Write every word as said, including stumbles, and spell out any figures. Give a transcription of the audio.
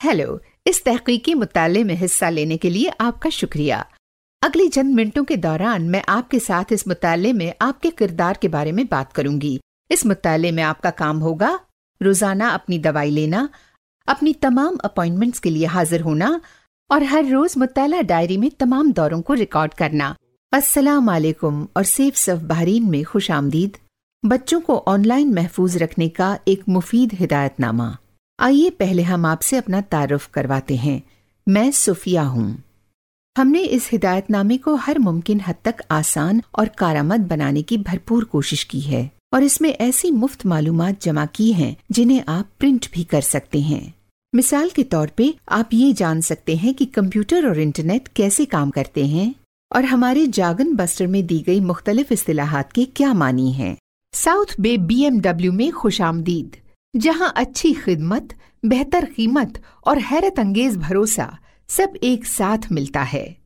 Hello, इस तहकीकी मुताले में हिस्सा लेने के लिए आपका शुक्रिया। अगले चंद मिनटों के दौरान मैं आपके साथ इस मुताले में आपके किरदार के बारे में बात करूंगी। इस मुताले में आपका काम होगा रोजाना अपनी दवाई लेना, अपनी तमाम अपॉइंटमेंट्स के लिए हाजिर होना और हर रोज मुताला डायरी में तमाम दौरों को रिकॉर्ड करना। अस्सलाम वालेकुम और सेफ सफ बहरीन में खुश आमदीद। बच्चों को ऑनलाइन महफूज रखने का एक मुफीद हिदायतनामा। आइए पहले हम आपसे अपना तारुफ करवाते हैं। मैं सुफिया हूँ। हमने इस हिदायतनामे को हर मुमकिन हद तक आसान और कारआमद बनाने की भरपूर कोशिश की है और इसमें ऐसी मुफ्त मालूमात जमा की हैं जिन्हें आप प्रिंट भी कर सकते हैं। मिसाल के तौर पे आप ये जान सकते हैं कि कंप्यूटर और इंटरनेट कैसे काम करते हैं और हमारे जागन बस्टर में दी गई मुख्तलिफ इस्तिलाहात के क्या मानी हैं। साउथ बे बी एम डब्ल्यू में खुश आमदीद, जहाँ अच्छी खिदमत, बेहतर कीमत और हैरत अंगेज भरोसा सब एक साथ मिलता है।